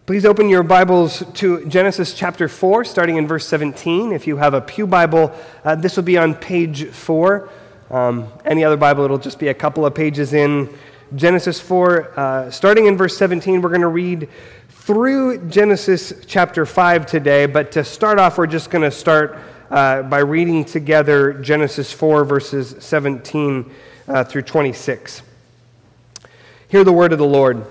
Please open your Bibles to Genesis chapter 4, starting in verse 17. If you have a pew Bible, this will be on page 4. Any other Bible, it'll just be a couple of pages in. Genesis 4, starting in verse 17, we're going to read through Genesis chapter 5 today, but to start off, we're just going to start by reading together Genesis 4, verses 17 through 26. Hear the word of the Lord.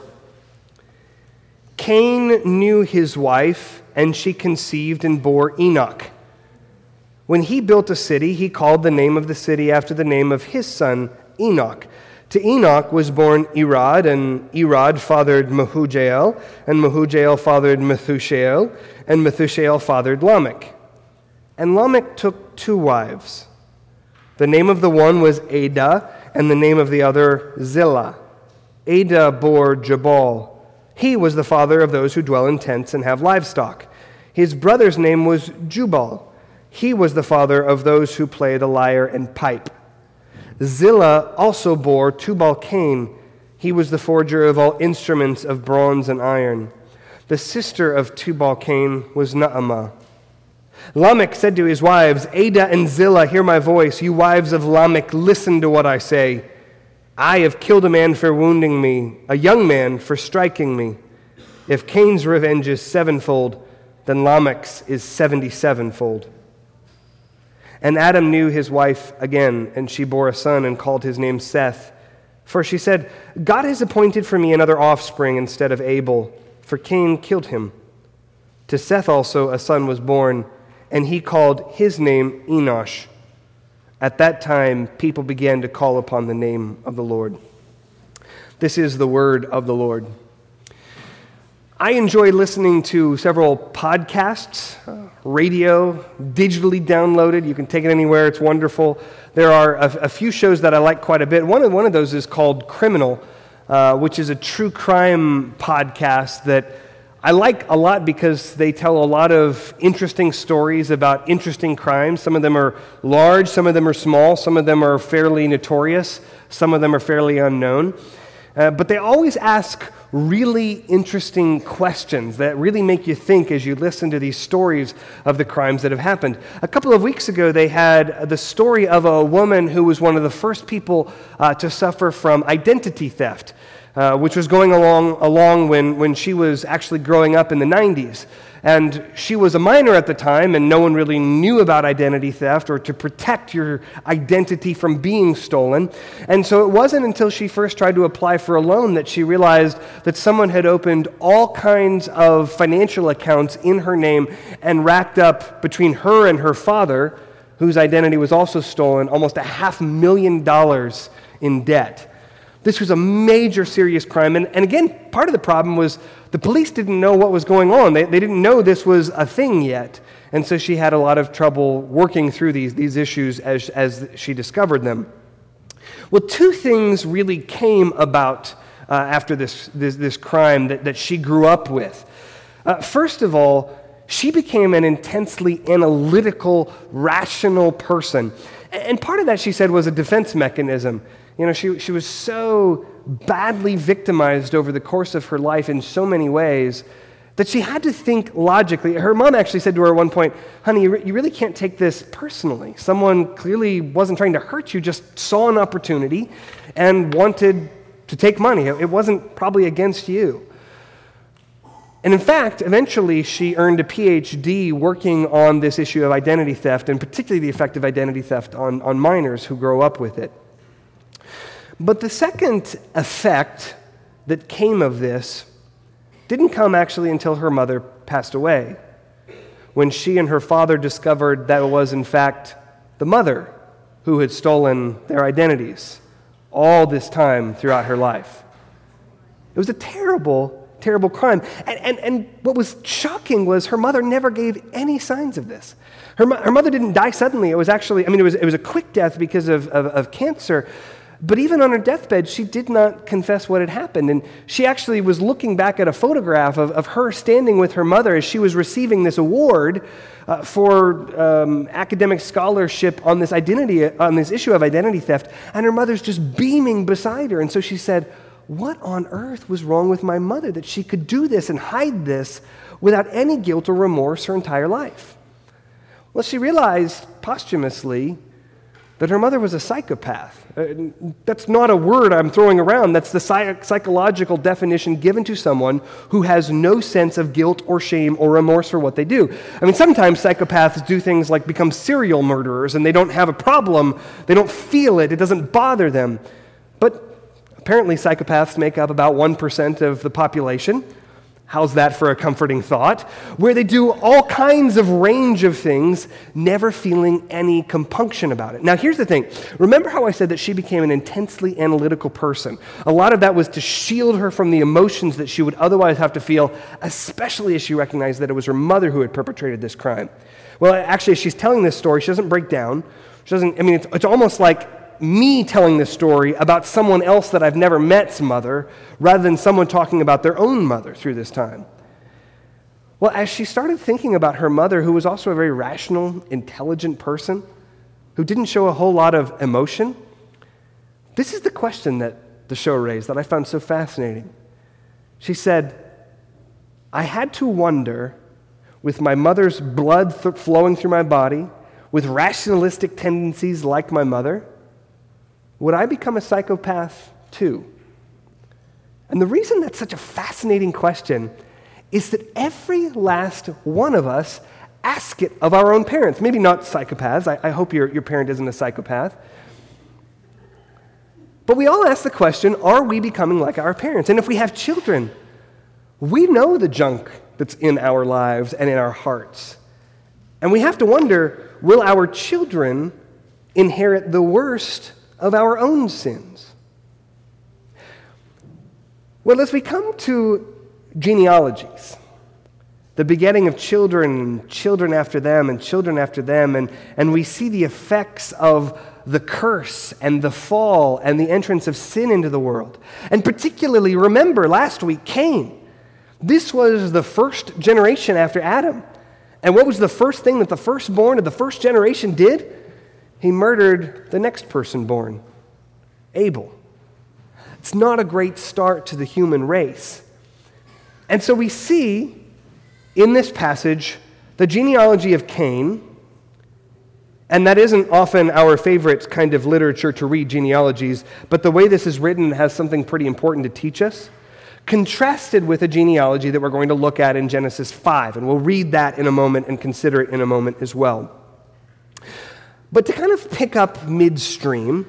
Cain knew his wife, and she conceived and bore Enoch. When he built a city, he called the name of the city after the name of his son, Enoch. To Enoch was born Irad, and Irad fathered Mehujael, and Mehujael fathered Methushael, and Methushael fathered Lamech. And Lamech took two wives. The name of the one was Adah, and the name of the other Zillah. Adah bore Jabal. He was the father of those who dwell in tents and have livestock. His brother's name was Jubal. He was the father of those who play the lyre and pipe. Zillah also bore Tubal-Cain. He was the forger of all instruments of bronze and iron. The sister of Tubal-Cain was Naamah. Lamech said to his wives, Adah and Zillah, hear my voice. You wives of Lamech, listen to what I say. I have killed a man for wounding me, a young man for striking me. If Cain's revenge is sevenfold, then Lamech's is 77-fold. And Adam knew his wife again, and she bore a son and called his name Seth. For she said, God has appointed for me another offspring instead of Abel, for Cain killed him. To Seth also a son was born, and he called his name Enosh. At that time, people began to call upon the name of the Lord. This is the word of the Lord. I enjoy listening to several podcasts, radio, digitally downloaded. You can take it anywhere. It's wonderful. There are a few shows that I like quite a bit. One of those is called Criminal, which is a true crime podcast that I like a lot because they tell a lot of interesting stories about interesting crimes. Some of them are large, some of them are small, some of them are fairly notorious, some of them are fairly unknown. But they always ask really interesting questions that really make you think as you listen to these stories of the crimes that have happened. A couple of weeks ago, they had the story of a woman who was one of the first people to suffer from identity theft. Which was going along when she was actually growing up in the 90s. And she was a minor at the time, and no one really knew about identity theft or to protect your identity from being stolen. And so it wasn't until she first tried to apply for a loan that she realized that someone had opened all kinds of financial accounts in her name and racked up between her and her father, whose identity was also stolen, almost $500,000 in debt. This was a major serious crime. And again, part of the problem was the police didn't know what was going on. They didn't know this was a thing yet. And so she had a lot of trouble working through these issues as she discovered them. Well, two things really came about after this crime that she grew up with. First of all, she became an intensely analytical, rational person. And part of that, she said, was a defense mechanism. You know, she was so badly victimized over the course of her life in so many ways that she had to think logically. Her mom actually said to her at one point, honey, you really can't take this personally. Someone clearly wasn't trying to hurt you, just saw an opportunity and wanted to take money. It wasn't probably against you. And in fact, eventually she earned a PhD working on this issue of identity theft, and particularly the effect of identity theft on minors who grow up with it. But the second effect that came of this didn't come actually until her mother passed away, when she and her father discovered that it was, in fact, the mother who had stolen their identities all this time throughout her life. It was a terrible, terrible crime. And what was shocking was her mother never gave any signs of this. Her mother didn't die suddenly. It was actually, it was a quick death because of cancer. But even on her deathbed, she did not confess what had happened. And she actually was looking back at a photograph of her standing with her mother as she was receiving this award for academic scholarship on this issue of identity theft. And her mother's just beaming beside her. And so she said, what on earth was wrong with my mother that she could do this and hide this without any guilt or remorse her entire life? Well, she realized posthumously that her mother was a psychopath. That's not a word I'm throwing around. That's the psychological definition given to someone who has no sense of guilt or shame or remorse for what they do. I mean, sometimes psychopaths do things like become serial murderers and they don't have a problem. They don't feel it. It doesn't bother them. But apparently psychopaths make up about 1% of the population. How's that for a comforting thought? Where they do all kinds of range of things, never feeling any compunction about it. Now, here's the thing. Remember how I said that she became an intensely analytical person? A lot of that was to shield her from the emotions that she would otherwise have to feel, especially as she recognized that it was her mother who had perpetrated this crime. Well, actually, as she's telling this story, she doesn't break down. It's almost like me telling this story about someone else that I've never met's mother, rather than someone talking about their own mother through this time. Well, as she started thinking about her mother, who was also a very rational, intelligent person, who didn't show a whole lot of emotion, this is the question that the show raised that I found so fascinating. She said, I had to wonder, with my mother's blood flowing through my body, with rationalistic tendencies like my mother, would I become a psychopath too? And the reason that's such a fascinating question is that every last one of us ask it of our own parents. Maybe not psychopaths. I hope your parent isn't a psychopath. But we all ask the question, are we becoming like our parents? And if we have children, we know the junk that's in our lives and in our hearts. And we have to wonder, will our children inherit the worst of our own sins? Well, as we come to genealogies, the begetting of children, and children after them, and children after them, and we see the effects of the curse and the fall and the entrance of sin into the world. And particularly, remember last week, Cain. This was the first generation after Adam. And what was the first thing that the firstborn of the first generation did? He murdered the next person born, Abel. It's not a great start to the human race. And so we see in this passage the genealogy of Cain, and that isn't often our favorite kind of literature to read, genealogies, but the way this is written has something pretty important to teach us, contrasted with a genealogy that we're going to look at in Genesis 5, and we'll read that in a moment and consider it in a moment as well. But to kind of pick up midstream,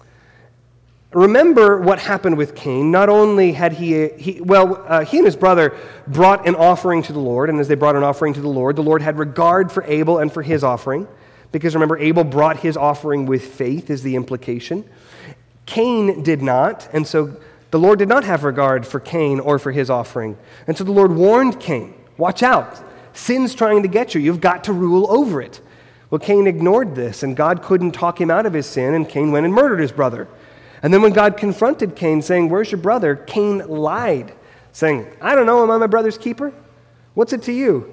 remember what happened with Cain. Not only had he and his brother brought an offering to the Lord, and as they brought an offering to the Lord had regard for Abel and for his offering, because remember, Abel brought his offering with faith is the implication. Cain did not, and so the Lord did not have regard for Cain or for his offering. And so the Lord warned Cain, watch out, sin's trying to get you, you've got to rule over it. Well, Cain ignored this, and God couldn't talk him out of his sin, and Cain went and murdered his brother. And then when God confronted Cain, saying, where's your brother? Cain lied, saying, I don't know, am I my brother's keeper? What's it to you?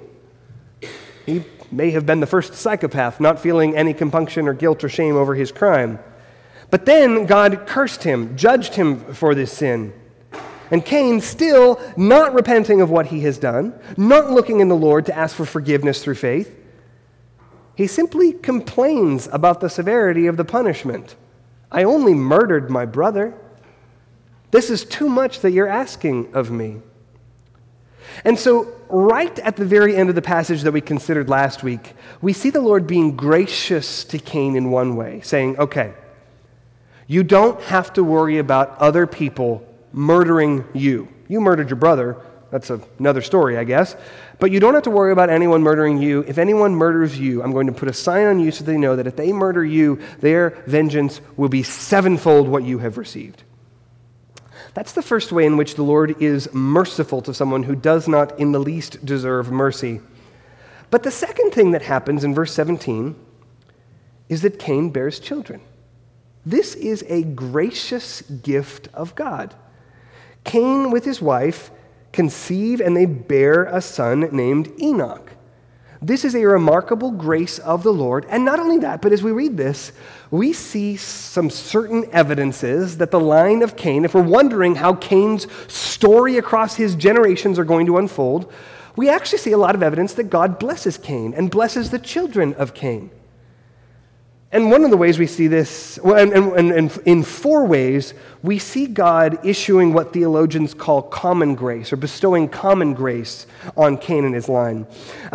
He may have been the first psychopath, not feeling any compunction or guilt or shame over his crime. But then God cursed him, judged him for this sin. And Cain, still not repenting of what he has done, not looking in the Lord to ask for forgiveness through faith, he simply complains about the severity of the punishment. I only murdered my brother. This is too much that you're asking of me. And so, right at the very end of the passage that we considered last week, we see the Lord being gracious to Cain in one way, saying, okay, you don't have to worry about other people murdering you. You murdered your brother. That's another story, I guess. But you don't have to worry about anyone murdering you. If anyone murders you, I'm going to put a sign on you so they know that if they murder you, their vengeance will be sevenfold what you have received. That's the first way in which the Lord is merciful to someone who does not in the least deserve mercy. But the second thing that happens in verse 17 is that Cain bears children. This is a gracious gift of God. Cain with his wife conceive and they bear a son named Enoch. This is a remarkable grace of the Lord. And not only that, but as we read this, we see some certain evidences that the line of Cain, if we're wondering how Cain's story across his generations are going to unfold, we actually see a lot of evidence that God blesses Cain and blesses the children of Cain. And one of the ways we see this, and in four ways, we see God issuing what theologians call common grace, or bestowing common grace on Cain and his line.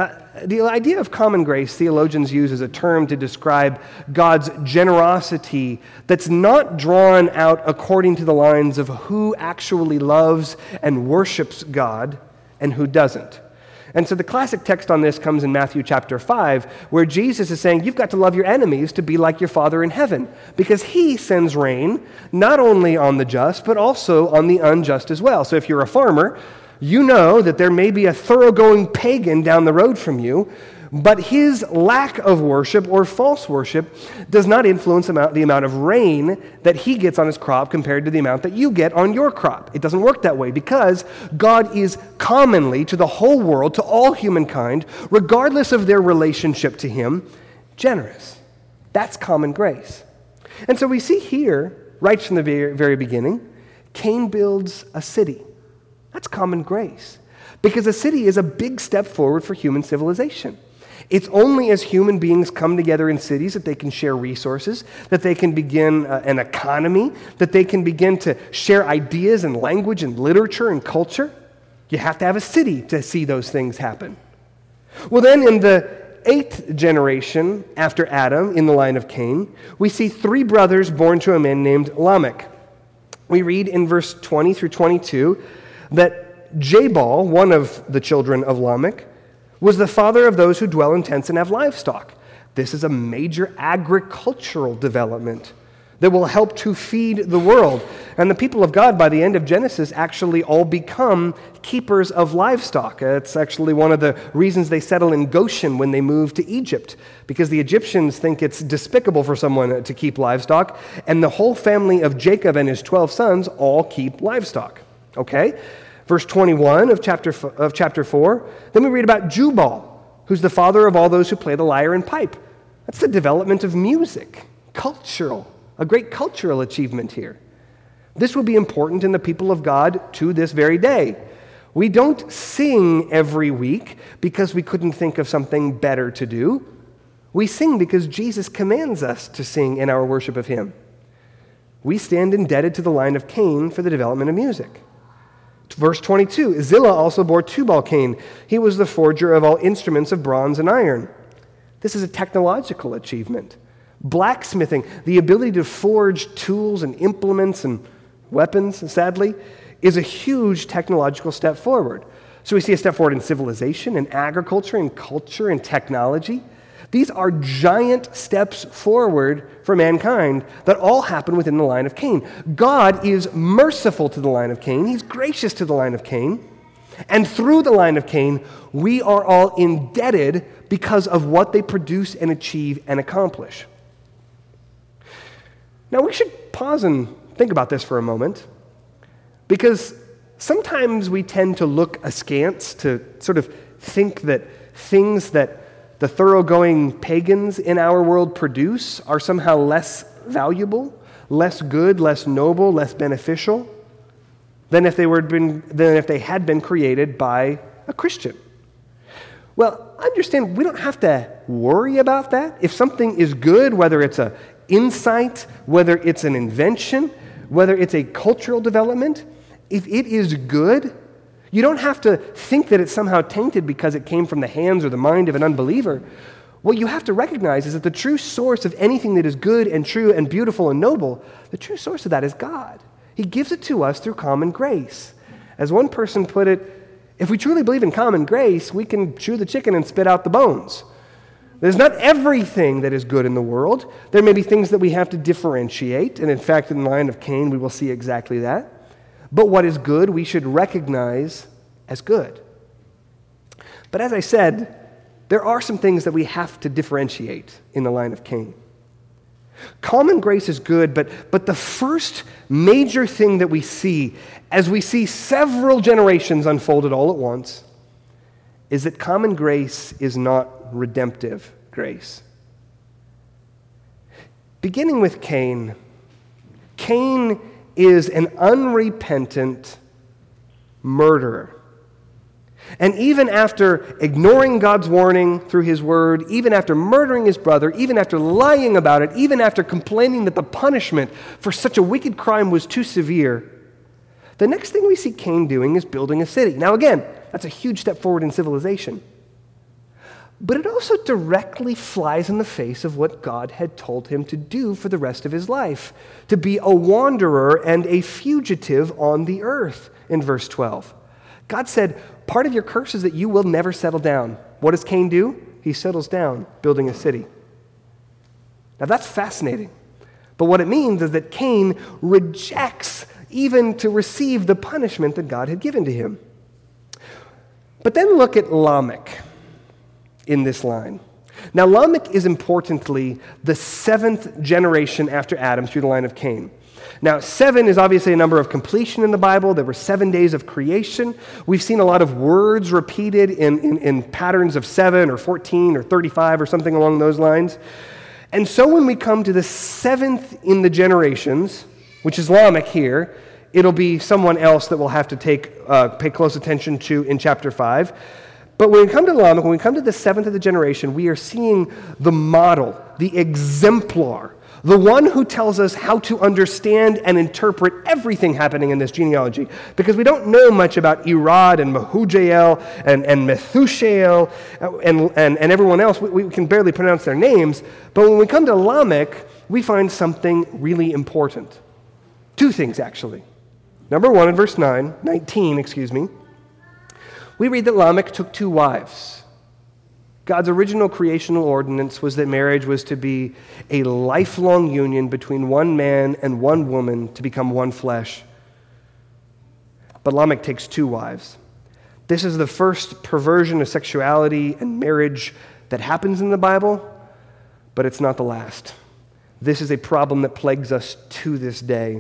The idea of common grace, theologians use as a term to describe God's generosity that's not drawn out according to the lines of who actually loves and worships God and who doesn't. And so the classic text on this comes in Matthew chapter 5, where Jesus is saying, you've got to love your enemies to be like your Father in heaven, because he sends rain not only on the just, but also on the unjust as well. So if you're a farmer, you know that there may be a thoroughgoing pagan down the road from you, but his lack of worship or false worship does not influence the amount of rain that he gets on his crop compared to the amount that you get on your crop. It doesn't work that way because God is commonly to the whole world, to all humankind, regardless of their relationship to him, generous. That's common grace. And so we see here, right from the very beginning, Cain builds a city. That's common grace, because a city is a big step forward for human civilization. It's only as human beings come together in cities that they can share resources, that they can begin an economy, that they can begin to share ideas and language and literature and culture. You have to have a city to see those things happen. Well, then in the 8th generation after Adam, in the line of Cain, we see 3 brothers born to a man named Lamech. We read in verse 20 through 22 that Jabal, one of the children of Lamech, was the father of those who dwell in tents and have livestock. This is a major agricultural development that will help to feed the world. And the people of God, by the end of Genesis, actually all become keepers of livestock. It's actually one of the reasons they settle in Goshen when they move to Egypt, because the Egyptians think it's despicable for someone to keep livestock, and the whole family of Jacob and his 12 sons all keep livestock. Okay? Verse 21 of chapter 4, then we read about Jubal, who's the father of all those who play the lyre and pipe. That's the development of music, a great cultural achievement here. This will be important in the people of God to this very day. We don't sing every week because we couldn't think of something better to do. We sing because Jesus commands us to sing in our worship of him. We stand indebted to the line of Cain for the development of music. Verse 22, Zillah also bore Tubal-Cain. He was the forger of all instruments of bronze and iron. This is a technological achievement. Blacksmithing, the ability to forge tools and implements and weapons, sadly, is a huge technological step forward. So we see a step forward in civilization, in agriculture, in culture, in technology. These are giant steps forward for mankind that all happen within the line of Cain. God is merciful to the line of Cain. He's gracious to the line of Cain. And through the line of Cain, we are all indebted because of what they produce and achieve and accomplish. Now, we should pause and think about this for a moment, because sometimes we tend to look askance to sort of think that things that the thoroughgoing pagans in our world produce are somehow less valuable, less good, less noble, less beneficial than if they had been created by a Christian. Well, understand, we don't have to worry about that. If something is good, whether it's an insight, whether it's an invention, whether it's a cultural development, if it is good, you don't have to think that it's somehow tainted because it came from the hands or the mind of an unbeliever. What you have to recognize is that the true source of anything that is good and true and beautiful and noble, the true source of that is God. He gives it to us through common grace. As one person put it, if we truly believe in common grace, we can chew the chicken and spit out the bones. There's not everything that is good in the world. There may be things that we have to differentiate, and in fact, in the line of Cain, we will see exactly that. But what is good, we should recognize as good. But as I said, there are some things that we have to differentiate in the line of Cain. Common grace is good, but the first major thing that we see as we see several generations unfolded all at once is that common grace is not redemptive grace. Beginning with Cain. Cain is an unrepentant murderer. And even after ignoring God's warning through his word, even after murdering his brother, even after lying about it, even after complaining that the punishment for such a wicked crime was too severe, the next thing we see Cain doing is building a city. Now again, that's a huge step forward in civilization. But it also directly flies in the face of what God had told him to do for the rest of his life, to be a wanderer and a fugitive on the earth, in verse 12. God said, part of your curse is that you will never settle down. What does Cain do? He settles down, building a city. Now that's fascinating. But what it means is that Cain rejects even to receive the punishment that God had given to him. But then look at Lamech in this line. Now, Lamech is importantly the seventh generation after Adam through the line of Cain. Now, 7 is obviously a number of completion in the Bible. There were 7 days of creation. We've seen a lot of words repeated in patterns of 7 or 14 or 35 or something along those lines. And so when we come to the 7th in the generations, which is Lamech here, it'll be someone else that we'll have to pay close attention to in chapter 5. But when we come to Lamech, when we come to the 7th of the generation, we are seeing the model, the exemplar, the one who tells us how to understand and interpret everything happening in this genealogy. Because we don't know much about Irad and Mehujael and Methushael and everyone else. We can barely pronounce their names. But when we come to Lamech, we find something really important. 2 things, actually. Number 1, in verse 19, we read that Lamech took 2 wives. God's original creational ordinance was that marriage was to be a lifelong union between one man and one woman to become one flesh. But Lamech takes 2 wives. This is the first perversion of sexuality and marriage that happens in the Bible, but it's not the last. This is a problem that plagues us to this day.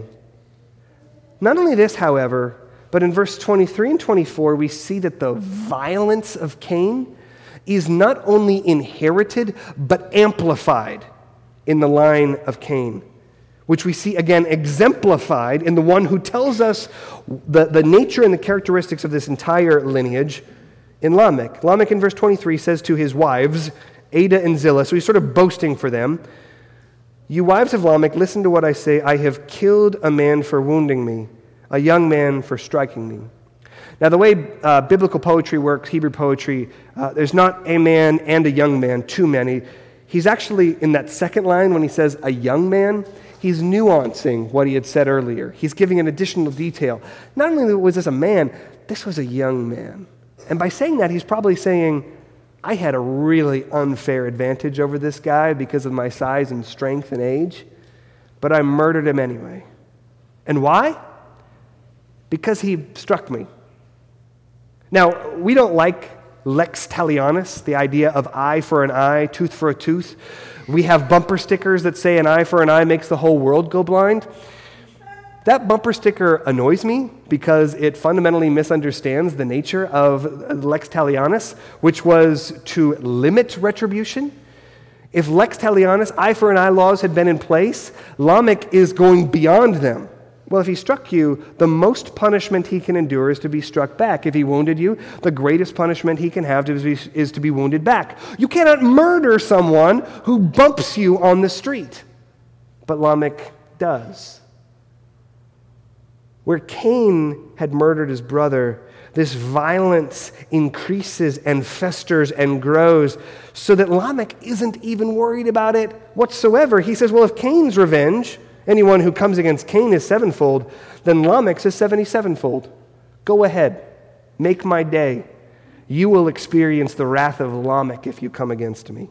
Not only this, however, but in verse 23 and 24, we see that the violence of Cain is not only inherited, but amplified in the line of Cain, which we see again exemplified in the one who tells us the nature and the characteristics of this entire lineage in Lamech. Lamech in verse 23 says to his wives, Adah and Zillah, so he's sort of boasting for them, "You wives of Lamech, listen to what I say. I have killed a man for wounding me, a young man for striking me." Now, the way biblical poetry works, Hebrew poetry, there's not a man and a young man, too many. He's actually, in that second line, when he says a young man, he's nuancing what he had said earlier. He's giving an additional detail. Not only was this a man, this was a young man. And by saying that, he's probably saying, I had a really unfair advantage over this guy because of my size and strength and age, but I murdered him anyway. And why? Because he struck me. Now, we don't like lex talionis, the idea of eye for an eye, tooth for a tooth. We have bumper stickers that say an eye for an eye makes the whole world go blind. That bumper sticker annoys me because it fundamentally misunderstands the nature of lex talionis, which was to limit retribution. If lex talionis, eye for an eye laws had been in place, Lamech is going beyond them. Well, if he struck you, the most punishment he can endure is to be struck back. If he wounded you, the greatest punishment he can have is to be wounded back. You cannot murder someone who bumps you on the street. But Lamech does. Where Cain had murdered his brother, this violence increases and festers and grows so that Lamech isn't even worried about it whatsoever. He says, well, if Cain's revenge, anyone who comes against Cain is 7-fold, then Lamech's is 77-fold. Go ahead. Make my day. You will experience the wrath of Lamech if you come against me.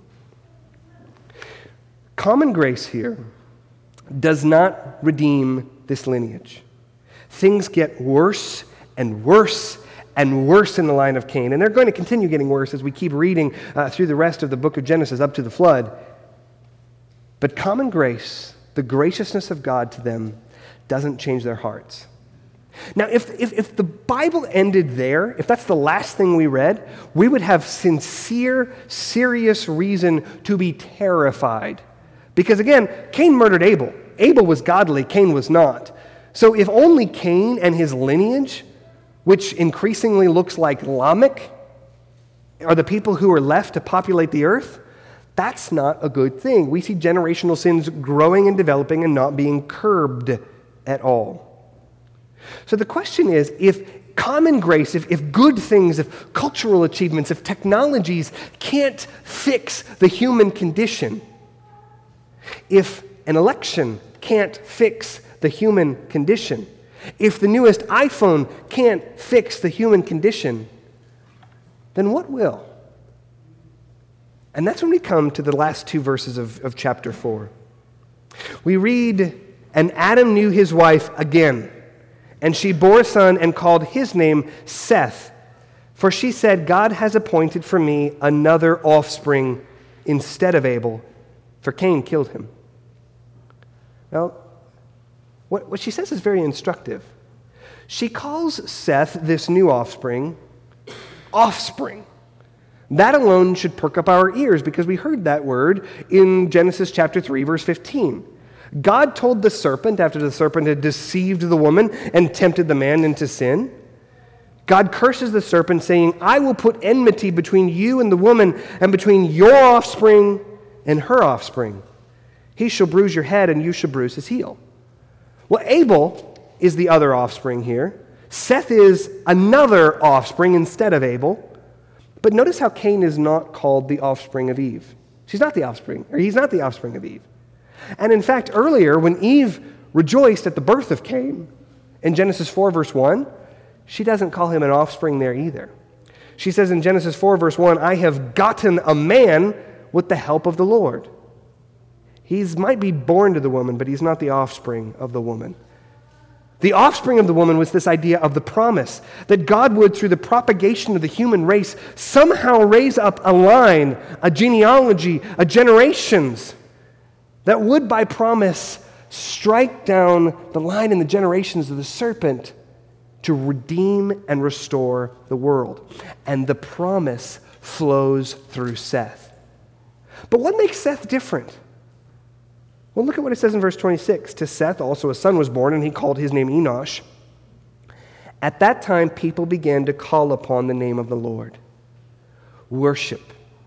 Common grace here does not redeem this lineage. Things get worse and worse and worse in the line of Cain, and they're going to continue getting worse as we keep reading through the rest of the book of Genesis up to the flood. But common grace, the graciousness of God to them, doesn't change their hearts. Now, if the Bible ended there, if that's the last thing we read, we would have sincere, serious reason to be terrified. Because again, Cain murdered Abel. Abel was godly, Cain was not. So if only Cain and his lineage, which increasingly looks like Lamech, are the people who are left to populate the earth, that's not a good thing. We see generational sins growing and developing and not being curbed at all. So the question is, if common grace, if good things, if cultural achievements, if technologies can't fix the human condition, if an election can't fix the human condition, if the newest iPhone can't fix the human condition, then what will? And that's when we come to the last two verses of chapter 4. We read, "And Adam knew his wife again, and she bore a son and called his name Seth. For she said, God has appointed for me another offspring instead of Abel, for Cain killed him." Now, what she says is very instructive. She calls Seth, this new offspring, offspring. That alone should perk up our ears because we heard that word in Genesis chapter 3, verse 15. God told the serpent, after the serpent had deceived the woman and tempted the man into sin, God curses the serpent, saying, "I will put enmity between you and the woman, and between your offspring and her offspring. He shall bruise your head, and you shall bruise his heel." Well, Abel is the other offspring here. Seth is another offspring instead of Abel. But notice how Cain is not called the offspring of Eve. He's not the offspring of Eve. And in fact, earlier, when Eve rejoiced at the birth of Cain, in Genesis 4, verse 1, she doesn't call him an offspring there either. She says in Genesis 4, verse 1, "I have gotten a man with the help of the Lord." He might be born to the woman, but he's not the offspring of the woman. The offspring of the woman was this idea of the promise that God would, through the propagation of the human race, somehow raise up a line, a genealogy, a generations that would, by promise, strike down the line and the generations of the serpent to redeem and restore the world. And the promise flows through Seth. But what makes Seth different? Well, look at what it says in verse 26. "To Seth also a son was born, and he called his name Enosh. At that time, people began to call upon the name of the Lord." Worship.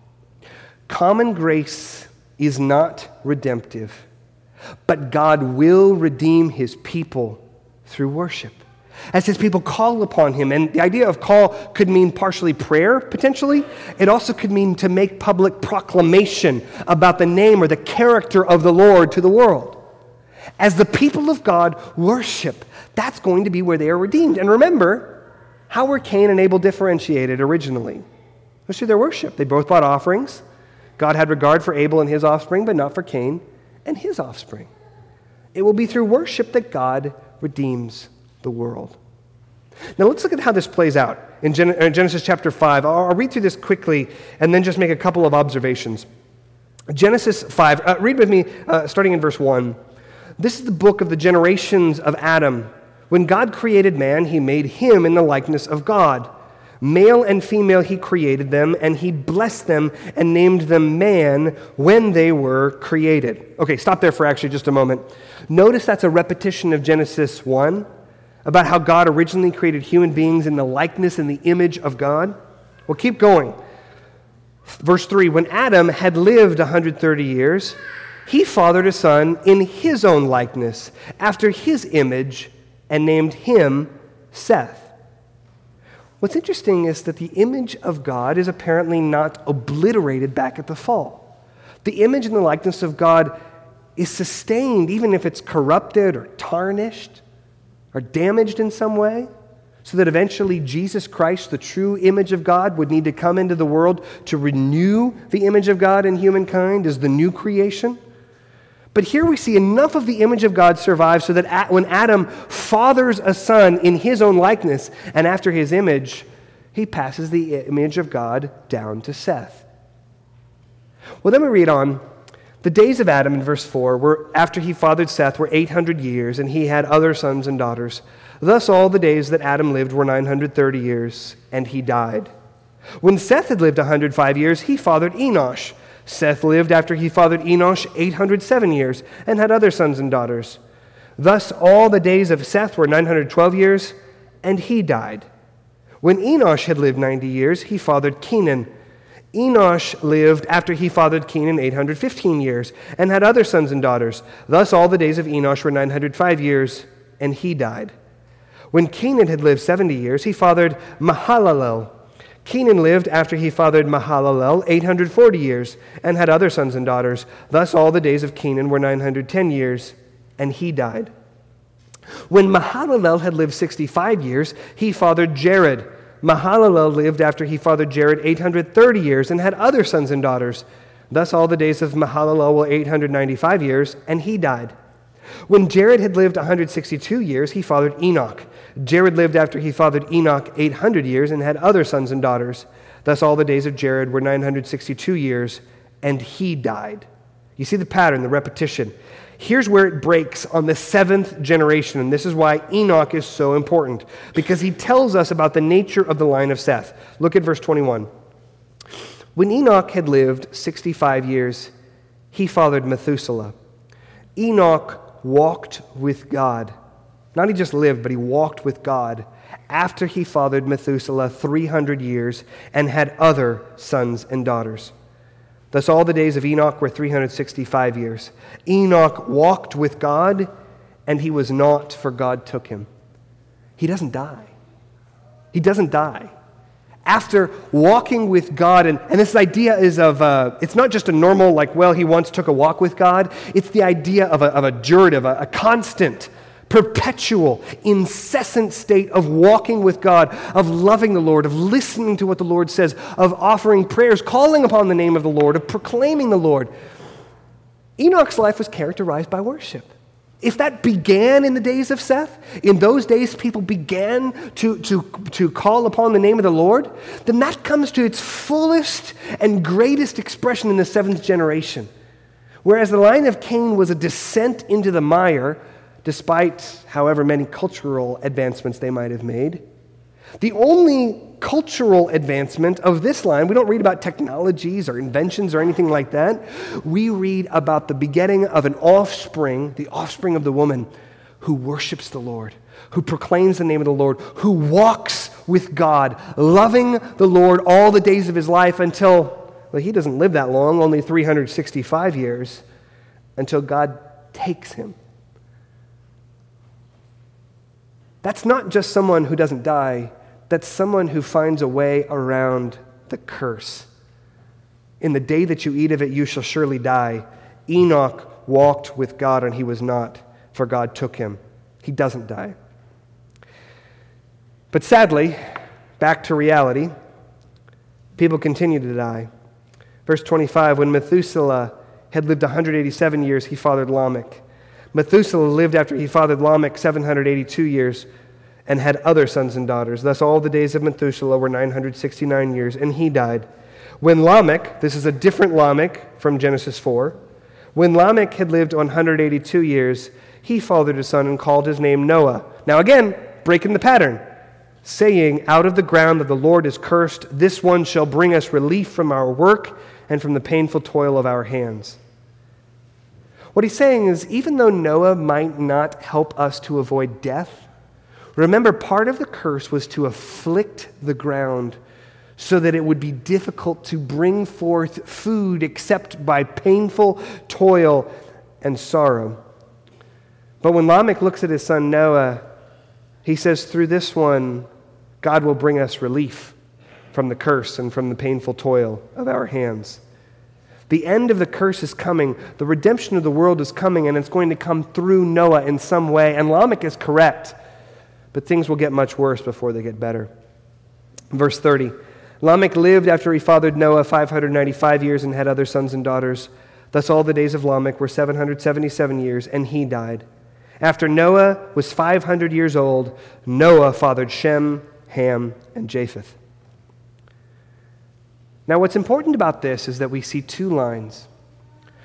Common grace is not redemptive, but God will redeem his people through worship. As his people call upon him, and the idea of call could mean partially prayer, potentially. It also could mean to make public proclamation about the name or the character of the Lord to the world. As the people of God worship, that's going to be where they are redeemed. And remember, how were Cain and Abel differentiated originally? It was through their worship. They both brought offerings. God had regard for Abel and his offspring, but not for Cain and his offspring. It will be through worship that God redeems the world. Now let's look at how this plays out in Genesis chapter 5. I'll read through this quickly and then just make a couple of observations. Genesis 5, read with me starting in verse 1. "This is the book of the generations of Adam. When God created man, he made him in the likeness of God. Male and female he created them, and he blessed them and named them man when they were created." Okay, stop there for actually just a moment. Notice that's a repetition of Genesis 1. About how God originally created human beings in the likeness and the image of God. Well, keep going. Verse 3, "When Adam had lived 130 years, he fathered a son in his own likeness, after his image, and named him Seth." What's interesting is that the image of God is apparently not obliterated back at the fall. The image and the likeness of God is sustained even if it's corrupted or tarnished, are damaged in some way, so that eventually Jesus Christ, the true image of God, would need to come into the world to renew the image of God in humankind as the new creation. But here we see enough of the image of God survive so that when Adam fathers a son in his own likeness and after his image, he passes the image of God down to Seth. Well, then we read on. The days of Adam in verse 4 were after he fathered Seth were 800 years, and he had other sons and daughters. Thus all the days that Adam lived were 930 years, and he died. When Seth had lived 105 years, he fathered Enosh. Seth lived after he fathered Enosh 807 years, and had other sons and daughters. Thus all the days of Seth were 912 years, and he died. When Enosh had lived 90 years, he fathered Kenan. Enosh lived after he fathered Kenan 815 years, and had other sons and daughters. Thus all the days of Enosh were 905 years, and he died. When Kenan had lived 70 years, he fathered Mahalalel. Kenan lived after he fathered Mahalalel 840 years, and had other sons and daughters. Thus all the days of Kenan were 910 years, and he died. When Mahalalel had lived 65 years, he fathered Jared. Mahalalel lived after he fathered Jared 830 years, and had other sons and daughters. Thus all the days of Mahalalel were 895 years, and he died. When Jared had lived 162 years, he fathered Enoch. Jared lived after he fathered Enoch 800 years, and had other sons and daughters. Thus all the days of Jared were 962 years, and he died. You see the pattern, the repetition. Here's where it breaks on the seventh generation, and this is why Enoch is so important, because he tells us about the nature of the line of Seth. Look at verse 21. When Enoch had lived 65 years, he fathered Methuselah. Enoch walked with God. Not he just lived, but he walked with God after he fathered Methuselah 300 years and had other sons and daughters. Thus all the days of Enoch were 365 years. Enoch walked with God, and he was not, for God took him. He doesn't die. He doesn't die. After walking with God, and this idea is of, it's not just a normal, he once took a walk with God. It's the idea of a durative, a constant, perpetual, incessant state of walking with God, of loving the Lord, of listening to what the Lord says, of offering prayers, calling upon the name of the Lord, of proclaiming the Lord. Enoch's life was characterized by worship. If that began in the days of Seth, in those days people began to call upon the name of the Lord, then that comes to its fullest and greatest expression in the seventh generation. Whereas the line of Cain was a descent into the mire, despite however many cultural advancements they might have made. The only cultural advancement of this line, we don't read about technologies or inventions or anything like that. We read about the begetting of an offspring, the offspring of the woman, who worships the Lord, who proclaims the name of the Lord, who walks with God, loving the Lord all the days of his life until, he doesn't live that long, only 365 years, until God takes him. That's not just someone who doesn't die. That's someone who finds a way around the curse. In the day that you eat of it, you shall surely die. Enoch walked with God, and he was not, for God took him. He doesn't die. But sadly, back to reality, people continue to die. Verse 25, when Methuselah had lived 187 years, he fathered Lamech. Methuselah lived after he fathered Lamech 782 years and had other sons and daughters. Thus all the days of Methuselah were 969 years, and he died. When Lamech, this is a different Lamech from Genesis 4, when Lamech had lived 182 years, he fathered a son and called his name Noah. Now again, breaking the pattern, saying, out of the ground that the Lord is cursed, this one shall bring us relief from our work and from the painful toil of our hands. What he's saying is, even though Noah might not help us to avoid death, remember, part of the curse was to afflict the ground so that it would be difficult to bring forth food except by painful toil and sorrow. But when Lamech looks at his son Noah, he says, through this one, God will bring us relief from the curse and from the painful toil of our hands. The end of the curse is coming. The redemption of the world is coming, and it's going to come through Noah in some way. And Lamech is correct, but things will get much worse before they get better. Verse 30, Lamech lived after he fathered Noah 595 years and had other sons and daughters. Thus all the days of Lamech were 777 years, and he died. After Noah was 500 years old, Noah fathered Shem, Ham, and Japheth. Now, what's important about this is that we see two lines.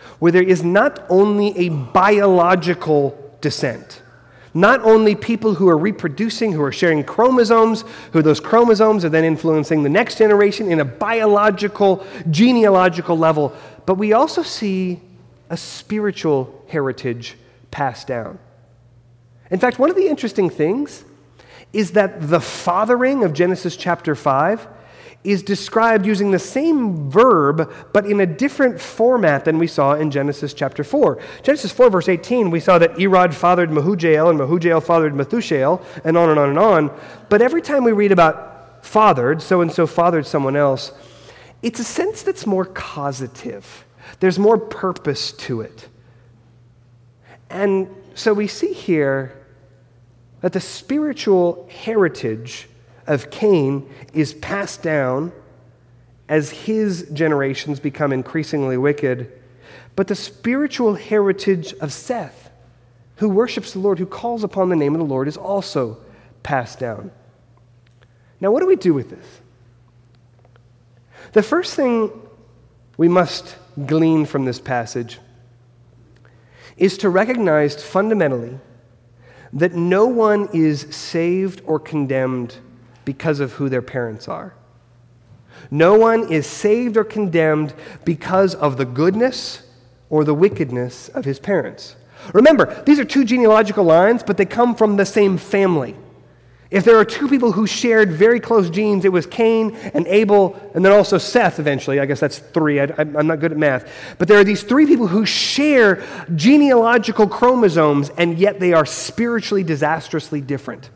where there is not only a biological descent, not only people who are reproducing, who are sharing chromosomes, who those chromosomes are then influencing the next generation in a biological, genealogical level, but we also see a spiritual heritage passed down. In fact, one of the interesting things is that the fathering of Genesis chapter 5 is described using the same verb, but in a different format than we saw in Genesis chapter 4. Genesis 4, verse 18, we saw that Erod fathered Mehujael, and Mehujael fathered Methushael, and on and on and on. But every time we read about fathered, so-and-so fathered someone else, it's a sense that's more causative. There's more purpose to it. And so we see here that the spiritual heritage of Cain is passed down as his generations become increasingly wicked, but the spiritual heritage of Seth, who worships the Lord, who calls upon the name of the Lord, is also passed down. Now, what do we do with this? The first thing we must glean from this passage is to recognize fundamentally that no one is saved or condemned because of who their parents are. No one is saved or condemned because of the goodness or the wickedness of his parents. Remember, these are two genealogical lines, but they come from the same family. If there are two people who shared very close genes, it was Cain and Abel, and then also Seth eventually. I guess that's three. I'm not good at math. But there are these three people who share genealogical chromosomes, and yet they are spiritually disastrously different.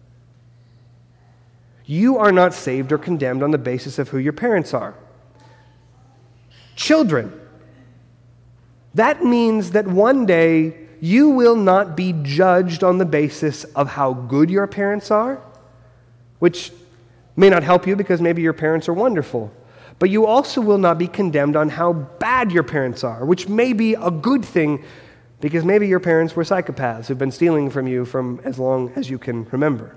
You are not saved or condemned on the basis of who your parents are. Children, that means that one day you will not be judged on the basis of how good your parents are, which may not help you because maybe your parents are wonderful. But you also will not be condemned on how bad your parents are, which may be a good thing because maybe your parents were psychopaths who've been stealing from you from as long as you can remember.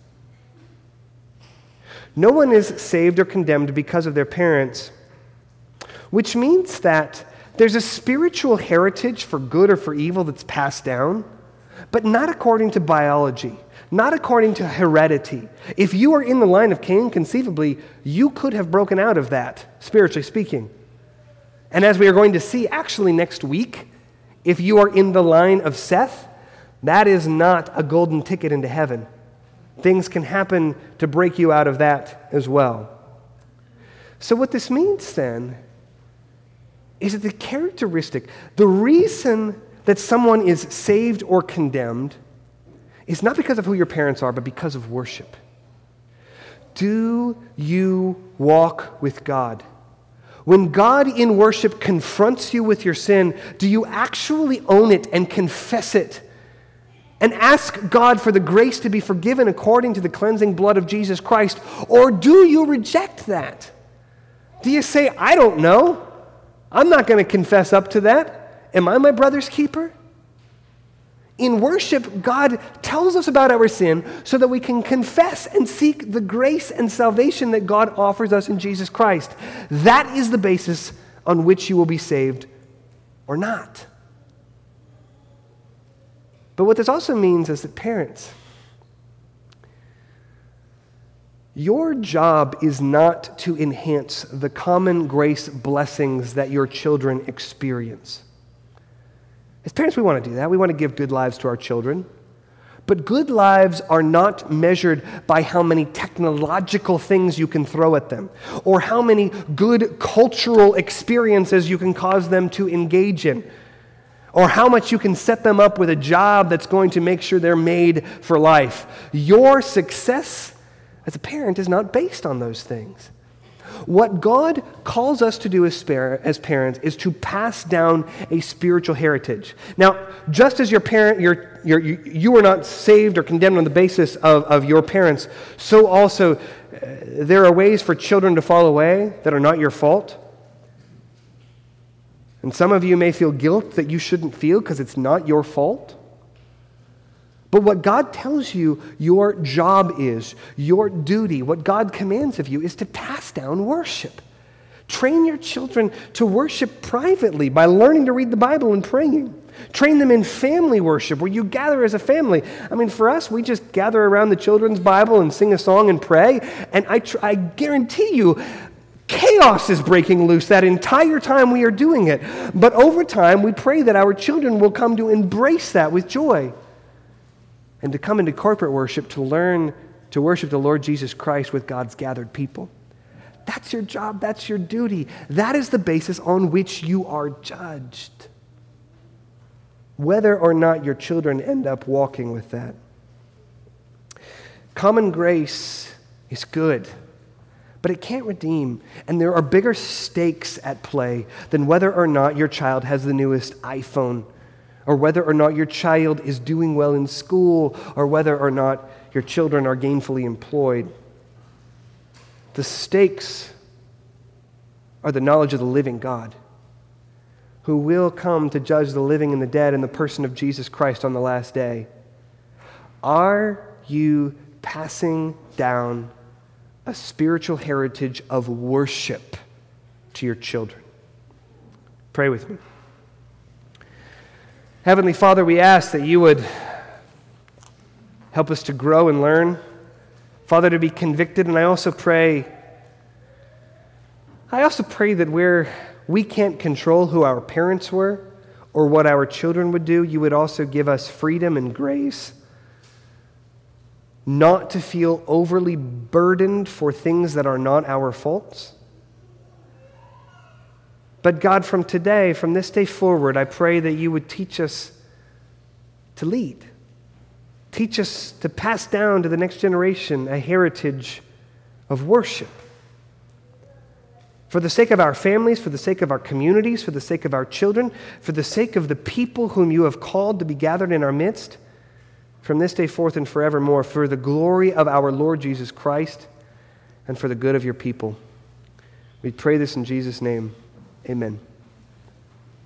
No one is saved or condemned because of their parents, which means that there's a spiritual heritage for good or for evil that's passed down, but not according to biology, not according to heredity. If you are in the line of Cain, conceivably, you could have broken out of that, spiritually speaking. And as we are going to see actually next week, if you are in the line of Seth, that is not a golden ticket into heaven. Things can happen to break you out of that as well. So what this means then is that the characteristic, the reason that someone is saved or condemned is not because of who your parents are, but because of worship. Do you walk with God? When God in worship confronts you with your sin, do you actually own it and confess it? And ask God for the grace to be forgiven according to the cleansing blood of Jesus Christ? Or do you reject that? Do you say, I don't know. I'm not going to confess up to that. Am I my brother's keeper? In worship, God tells us about our sin so that we can confess and seek the grace and salvation that God offers us in Jesus Christ. That is the basis on which you will be saved or not. But what this also means is that parents, your job is not to enhance the common grace blessings that your children experience. As parents, we want to do that. We want to give good lives to our children. But good lives are not measured by how many technological things you can throw at them, or how many good cultural experiences you can cause them to engage in, or how much you can set them up with a job that's going to make sure they're made for life. Your success as a parent is not based on those things. What God calls us to do as parents is to pass down a spiritual heritage. Now, just as your parent, you were not saved or condemned on the basis of your parents, so also there are ways for children to fall away that are not your fault. And some of you may feel guilt that you shouldn't feel because it's not your fault. But what God tells you your job is, your duty, what God commands of you is to pass down worship, Train your children to worship privately by learning to read the Bible and praying. Train them in family worship where you gather as a family. I mean, for us, we just gather around the children's Bible and sing a song and pray. And I guarantee you, chaos is breaking loose that entire time we are doing it. But over time, we pray that our children will come to embrace that with joy and to come into corporate worship to learn to worship the Lord Jesus Christ with God's gathered people. That's your job. That's your duty. That is the basis on which you are judged. Whether or not your children end up walking with that. Common grace is good, but it can't redeem. And there are bigger stakes at play than whether or not your child has the newest iPhone, or whether or not your child is doing well in school, or whether or not your children are gainfully employed. The stakes are the knowledge of the living God, who will come to judge the living and the dead in the person of Jesus Christ on the last day. Are you passing down a spiritual heritage of worship to your children? Pray with me. Heavenly Father, we ask that you would help us to grow and learn. Father, to be convicted, and I also pray that where we can't control who our parents were or what our children would do, you would also give us freedom and grace not to feel overly burdened for things that are not our faults. But God, from today, from this day forward, I pray that you would teach us to lead. Teach us to pass down to the next generation a heritage of worship. For the sake of our families, for the sake of our communities, for the sake of our children, for the sake of the people whom you have called to be gathered in our midst, from this day forth and forevermore, for the glory of our Lord Jesus Christ and for the good of your people. We pray this in Jesus' name. Amen.